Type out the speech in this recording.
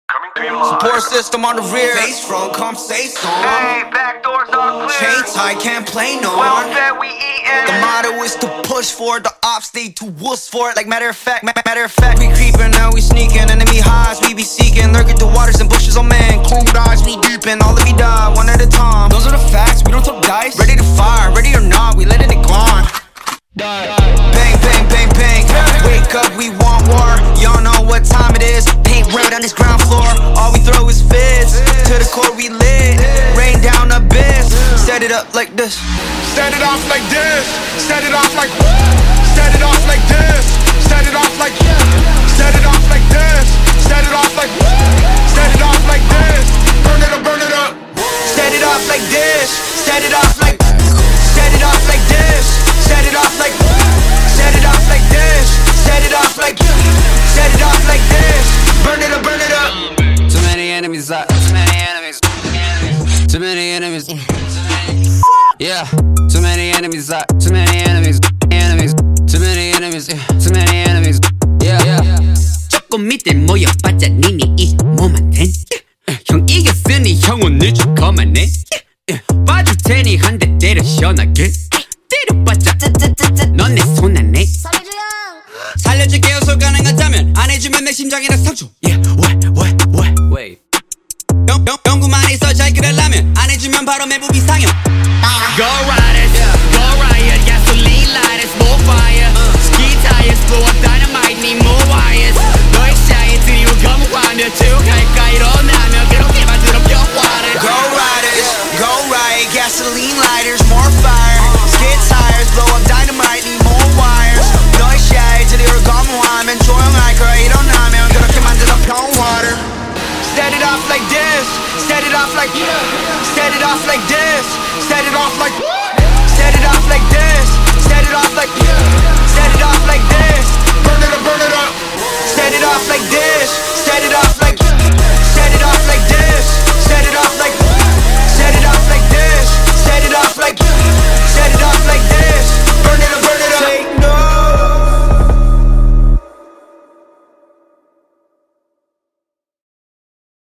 Coming to you live. Support system on the rear. Face front, come say song. Hey, back doors all clear. Chain tight, can't play no. Well fed, we eatin'. The motto is to push for it. The ops stay too wuss for it. Like matter of fact, we creepin', now we sneakin'. Enemy highs, we be seeking. Lurking through waters and bushes, oh man. Cool dodge, we deepin'. All of we die, one at a time. Those are the facts, we don't throw dice. Ready to fire, ready or not, we letting it grind. Bang, bang, bang, bang. Wake up, we want war. Y'all know what time it is. Paint red on this ground floor. All we throw is fists. To the core we lit. Rain down abyss. Set it up like this. Set it off like this. Set it off like. Set it off like this. Set it off like. Set it off like this. Set it off like. Set it off like this. Burn it up, burn it up. Set it off like this. Set it off like. Set it off like this. Set it off like. Set it off like this. Set it off like. Set it off like this. Burn it up, burn it up. Too many enemies, too many enemies. Too many enemies. Yeah, too many enemies, too many enemies. Enemies, too many enemies. Too many enemies. Yeah. 조금 밑에 모여봤자 니니 이 몸한텐 형 이겼으니 형은 늦어 거만해 봐줄 테니 한 대 때려 시원하게 때려봤자 넌 내 손 안에 살려줄게요 소 가능하다면 안 해주면 내 심장이라 상처 Yeah, what? 연구만 있어 잘 그려라면 안 해주면 바로 매부 비상형 Go riders, go riot gasoline lighters, more fire Ski tires, blow up dynamite, need more wires 너의 샤에 드리고 거무하며 쭉 갈까 일어나면 그렇게 만들어 뼈화를 Go riders, go riot, gasoline lighters, more fire Skid tires, blow up dynamite, need more wires 너의 샤에 드리고 거무하면 조용할 거야 일어나면 그렇게 만들어 평화를 Set it off like this, set it off like, set it off like this, set it off like